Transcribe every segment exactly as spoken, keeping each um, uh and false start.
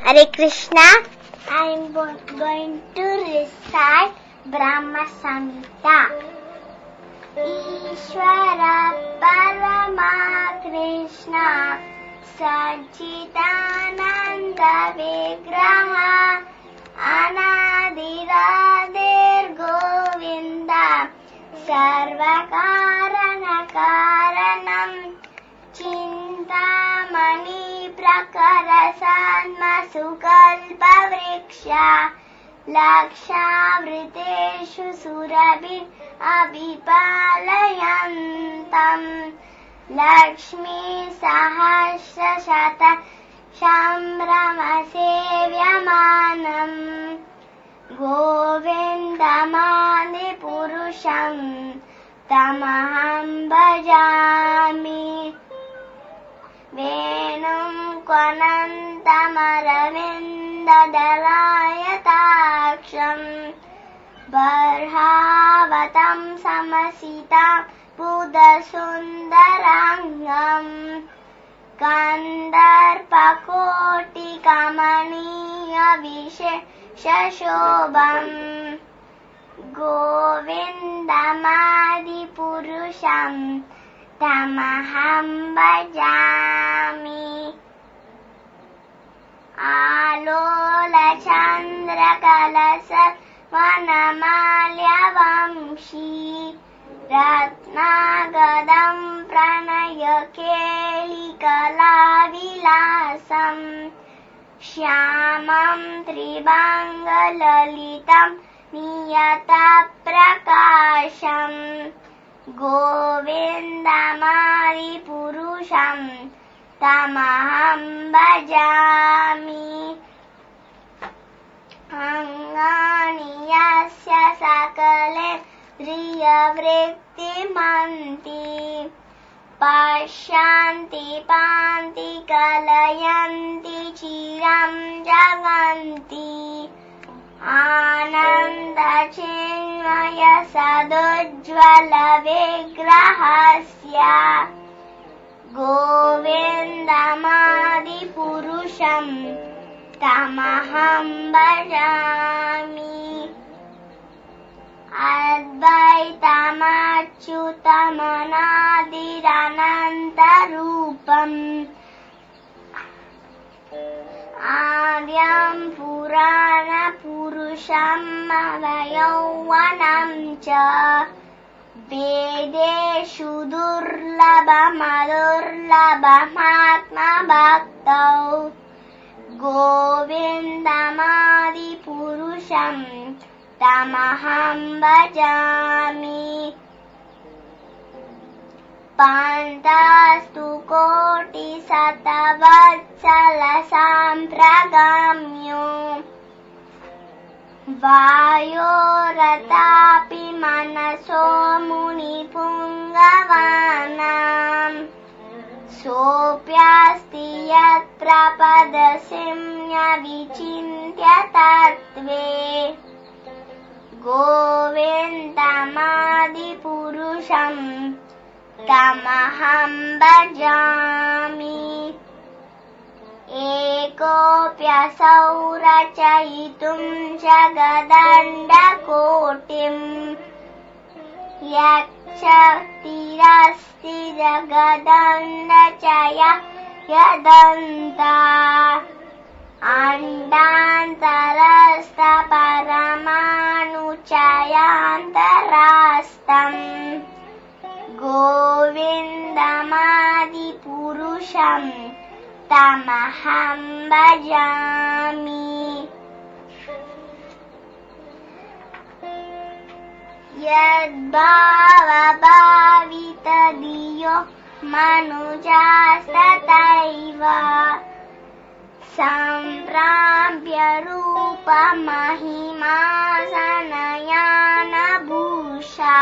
Hare Krishna. I am going to recite Brahma Samhita. Ishvara Parama Krishna Sachitananda Vigraha Anadiradir Govinda Sarvakarana Karanam Chintamani Prakarasanma Sukalpa Vriksha Lakshavritesu Surabhin Abhipalayantam Lakshmi Sahasra Shata Shambrama Sevyamanam Govindamani Purusham Tamaham Bhajami Venum Kwanantamaravindalayataaksham Barhavatam Samasitam Buddhasundarangam Kandarpakoti Kamaniya Visheshashobham Govindamadi Purusham Tamaham Bhajami Alola Chandra Kalasat Vanamalya Vamshi Ratnagadam Pranaya Kelikala Vilasam Shyamam Tribangalalitam Niyata Prakasham Govindamari Purusham Tamaham Bhajami Angani Yasya Sakale Driyavrittimanti Pashyanti Panti Kalayanti Chiram Jaganti Ananda Chinmaya Sadujjvala Vigrahasya Govindamadi Purusham Tamaham Bhajami Advaitamarchutamanadiranatarupam Adyam Purana Purusham Avayauvanam Cha Vedeshu Durlabhamadurlabhamatma Bhaktau Govindamadi Purusham Tamaham Bhajami Pantastu Koti Satavatsala Sampragamyo Vayoratapi Manaso Muni Pungavanam Sopyasti Yat Prapadasimya Vichintya Tattve Govindamadi Purusham Tamaham Bhajami Ekopyasau rachayitum Jagadandakotim Yakshaktirasti Jagadandachaya Yadanta Andantarasta Paramanuchayantarastam Govindamadi Purusham Tamaham Bhajami Yadbhava bhavita diyo manujasthataiva Samprabhya rupa mahima sanayana bhusha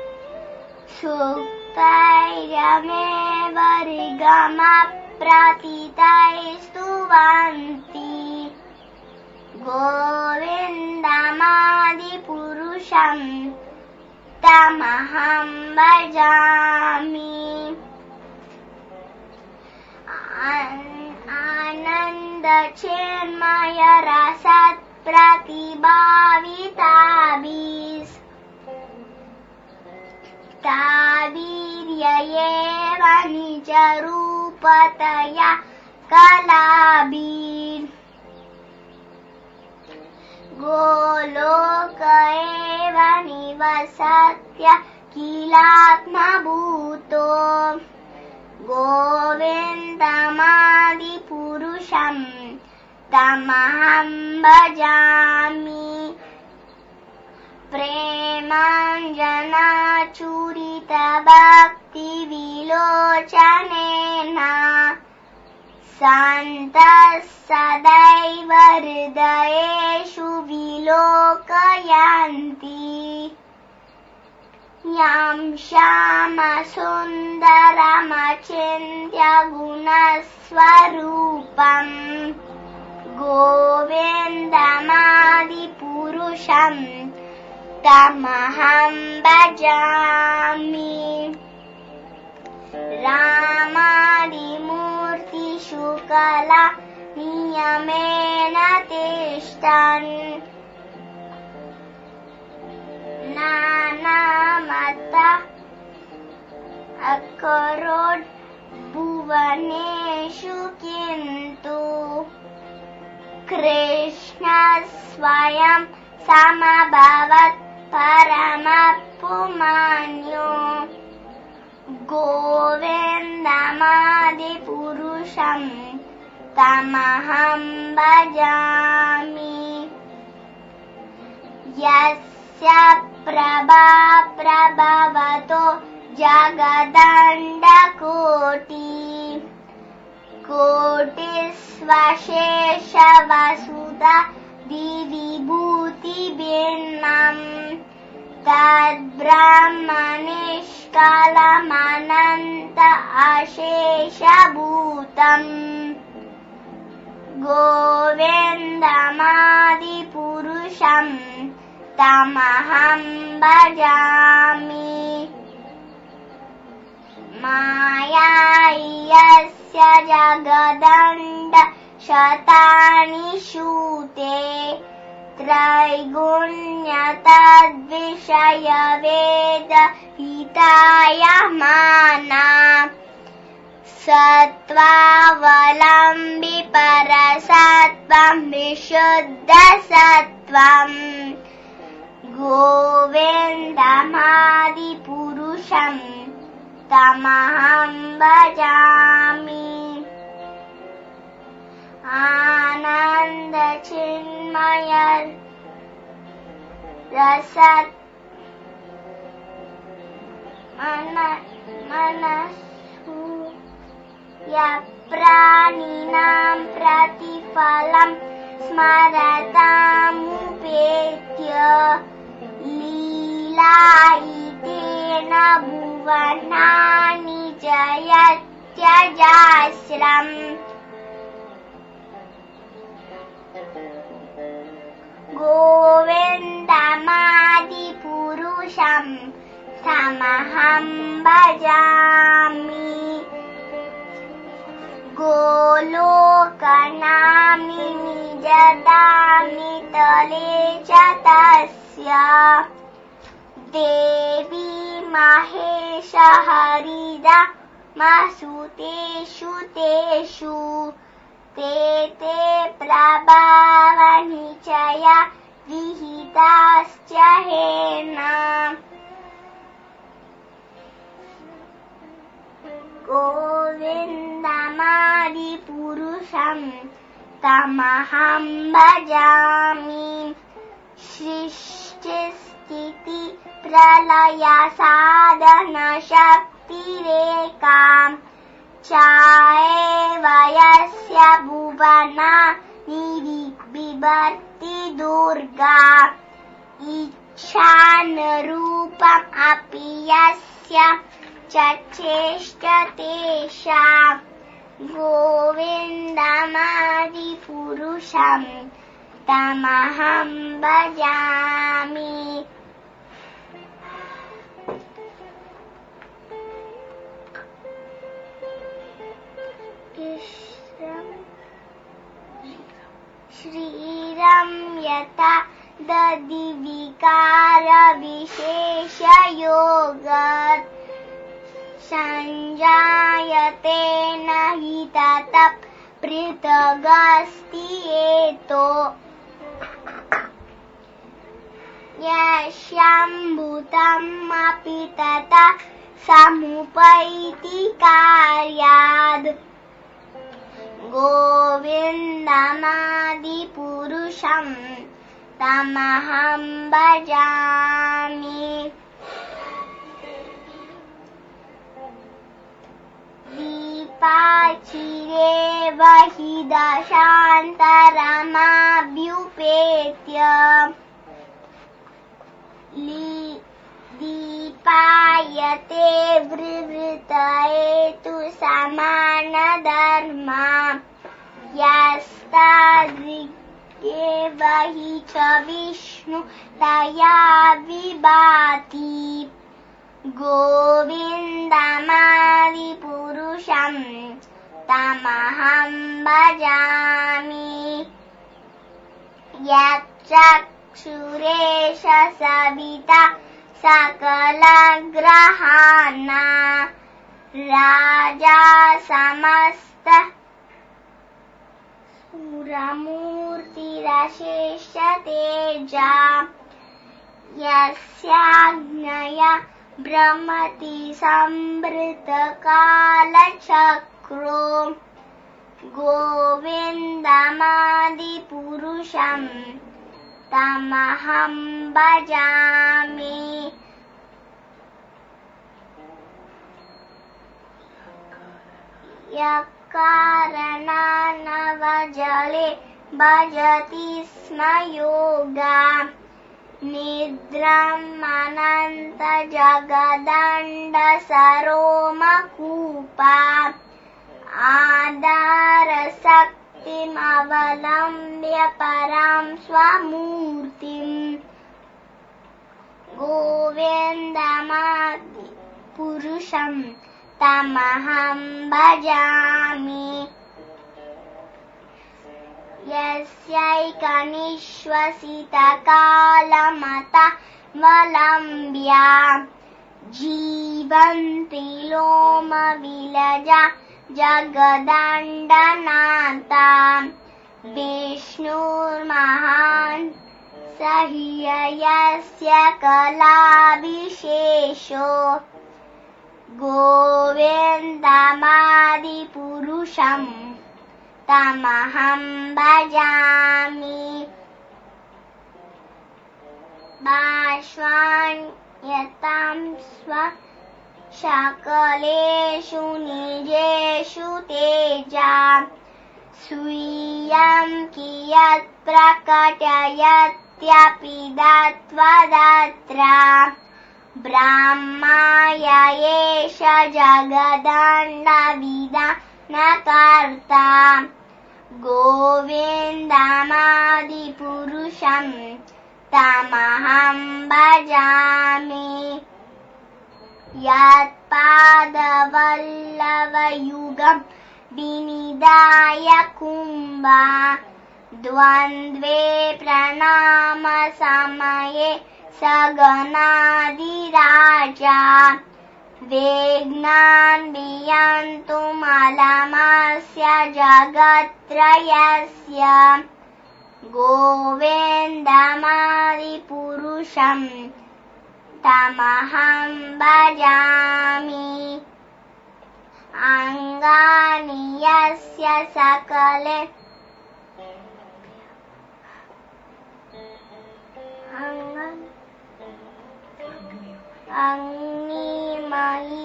Suktairame varigama pratitaistuvanti Govindamadi Purusham Tamaham Bhajami Ananda चिन्मय रसत् प्रतिभाविताभिः ताभिर्ययेव निजरूपतया कलाभिः गोलोक एव निवसत्य किलात्मभूतो गोविन्दमादिपुरुषं तमहं भजामि प्रेमाञ्जनाचूरितभक्तिविलोचनेन सन्तः सदैव हृदयेषु विलोकयन्ति यं श्यामसुन्दरमचिन्त्य गुणस्वरूपम् गोविन्दमादिपुरुषं तमहं भजामि रामादिमूर्तिषु कला नियमेन तिष्ठन् नानामत अकरोत् भुवनेषु किन्तु कृष्णः स्वयं समभवत् परमपुमान्यो गोविन्दमादिपुरुषं तमहं भजामि यस्य प्रभा प्रभवतो जगदण्डकोटि कोटिस्वशेषवसुधा विभूतिभिन्नम् तद्ब्रह्मनिष्कलमनन्त अशेषभूतम् गोविन्दमादिपुरुषं तमहं भजामि माया यस्य जगदण्ड शतानि शूते त्रैगुण्यतद्विषयवेद हिताय माना सत्त्वावलम्बि परसत्त्वं विशुद्धसत्त्वम् गोविन्दमादिपुरुषं तमहं भजामि आनन्दचिन्मय रसत् मनसु यप्राणिनां प्रतिफलं स्मरतामुपेत्य लीलायितेन भुवनानि जयत्यजास्रम् गोविन्दमादिपुरुषं तमहं भजामि गोलोकनाम्नि निजधाम्नि तले च तस्य देवी महेश हरिदा मसुतेषु तेषु ते ते प्रभावनिचया विहिताश्च हेन गोविन्दमादिपुरुषं तमहं भजामि सृष्टिस्थिति प्रलय साधन शक्तिरेकां चाएव यस्य भुवना बिभर्ति दुर्गा इच्छानुरूपम् अपि यस्य चेष्टतेषा गोविन्दमादिपुरुषं तमहं भजामि कृष्णं शरीरं यथा दधिविकारविशेषयोगात् संजायते न हि ततः पृथगस्ति एतो यस्याम्भूतम् अपि तथा समुपैति कार्याद् गोविन्दमादिपुरुषं तमहं भजामि दीपाचिरेव हि दशान्तरमभ्युपेत्य दीपायते वृवृतये तु समानधर्मा यस्तादृगेव हि च विष्णु तया विभाति गोविन्दमादिपुरुषं तमहं भजामि यच्चक्षुरेष सविता सकलग्रहाणा राजा समस्त सुरमूर्तिरशेष तेजा यस्याज्ञया ब्रह्मति संवृतकालचक्रो गोविन्दमादिपुरुषं तमहं भजामि यकारणानवजले भजति स्म योगा निद्रामनन्त जगदण्ड सरोमकूपा आधारशक्तिमवलम्ब्य परां स्वमूर्तिम् गोविन्दमादिपुरुषं तमहं भजामि यस्यैकनिश्वसितकालमतवलम्ब्या जीवन्ति लोमविलजा जगदण्डनाथा विष्णुर्महान् स हि यस्य कलाविशेषो गोविन्दमादिपुरुषं तमहं भजामि भाष्वान्यतां स्वशकलेषु निजेषु तेजा स्वीयं कियत् प्रकटयत्यपि दत्त्वदत्रा ब्रह्माय एष जगदण्डविधानकर्ता गोविन्दमादिपुरुषं तमहं भजामि यत्पादवल्लभयुगं विनिधाय कुम्भा द्वन्द्वे प्रणामसमये सगनादिराजा वेग्नान्वियन्तुमलमस्य जगत्त्रयस्य गोविन्दमादिपुरुषं तमहं भजामि अङ्गानि यस्य सकले अग्निमयि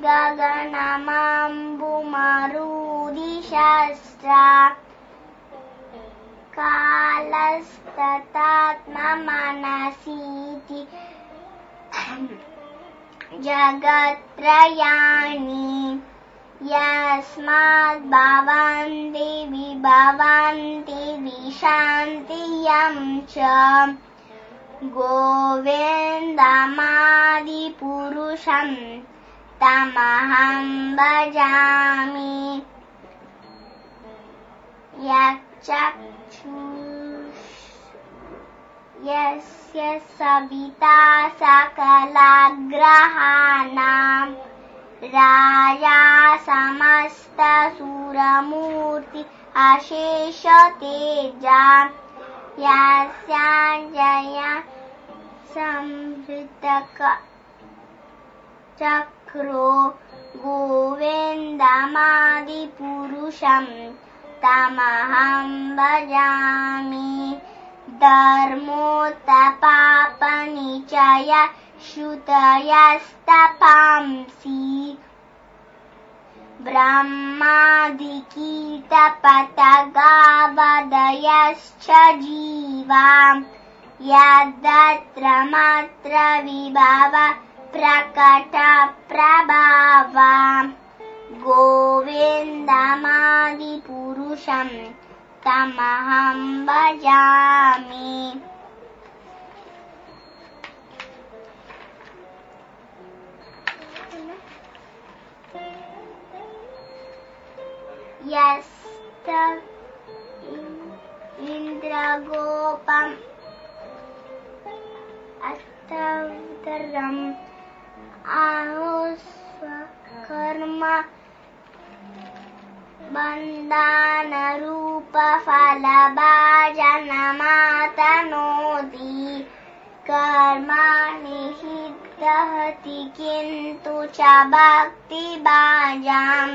गगनमम्बुमरुदिशस्त्रा कालस्ततात्ममनसीति जगत्त्रयाणि यस्माद् भवन्ति विभवन्ति विशान्ति यं च गोविन्दमादिपुरुषं तमहं भजामि। चक्षुष यस्य सविता सकलाग्रहाणां राजा समस्तसुरमूर्ति अशेष तेजा यस्याञ्जया संहृतक चक्रो गोविन्दमादिपुरुषं तमहं भजामि धर्मोत्तपापनिचय श्रुतयस्तपांसि ब्रह्मादिकीर्तपतगावदयश्च जीवा यदत्र मात्र विभव प्रकट प्रभावा गोविन्दमादिपुरुषं तमहं भजामि यस्त इन्द्रगोपम् अस्तवरम् आहुस्वकर्म बन्धानरूपफलभाजनमातनोति कर्माणि हि दहति किन्तु च भक्तिभाजाम्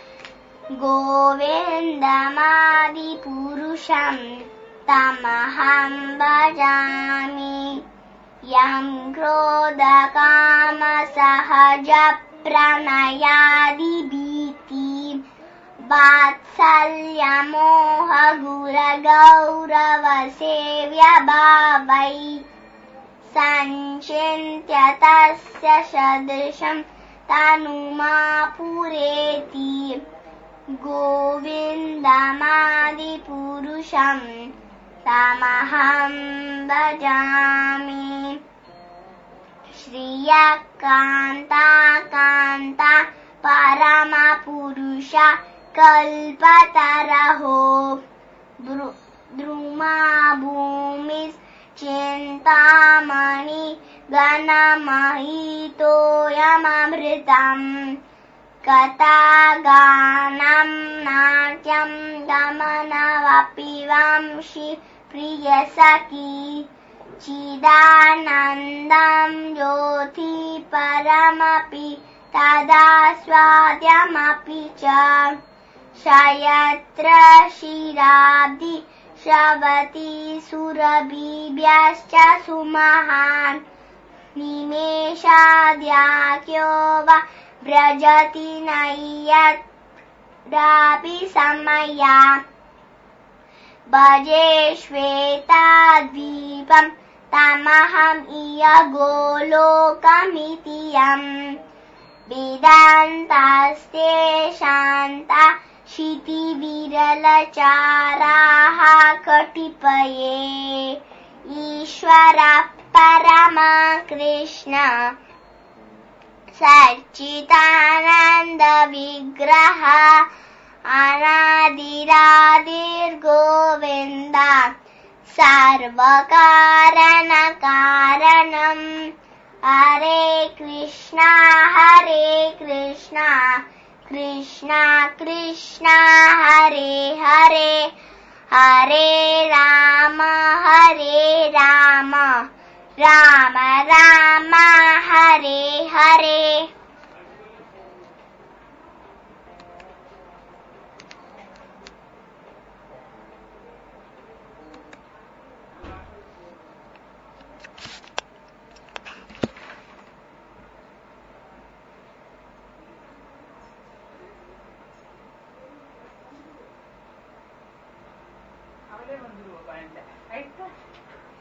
गोविन्दमादिपुरुषं तमहं भजामि यं क्रोधकामसहजप्रणयादिभीति वात्सल्यमोहगुरगौरवसेव्यभावै सञ्चिन्त्य तस्य सदृशं तनुमापुरेति गोविन्दमादिपुरुषं तमहं भजामि श्रियकान्ता कान्ता परमपुरुष कल्पतरहो द्रुमा भूमिश्चिन्तामणि घनमहितोऽयममृतम् कथागानं नाट्यं गमनमपि वंशि प्रियसखी चिदानन्दं ज्योति परमपि तदास्वाद्यमपि च शयत्र क्षीराब्धि श्रवति सुरभिभ्यश्च सुमहान् निमेषाद्याख्यो वा व्रजति नय्यत्रापि समया भजे श्वेताद्वीपं तमहं इह गोलोकमिति यम् वेदान्तास्ते शान्ता क्षितिविरलचाराः कटिपये ईश्वरः परमा कृष्ण सच्चिदानन्दविग्रह अनादिरादिर्गोविन्द सर्वकारणकारणम् हरे कृष्णा हरे कृष्णा कृष्णा कृष्णा हरे हरे हरे राम हरे राम राम राम हरे हरे ಅವಲೇ ಬಂದಿರುವ ಪಾಯಿಂಟ್ ಆಯ್ತಾ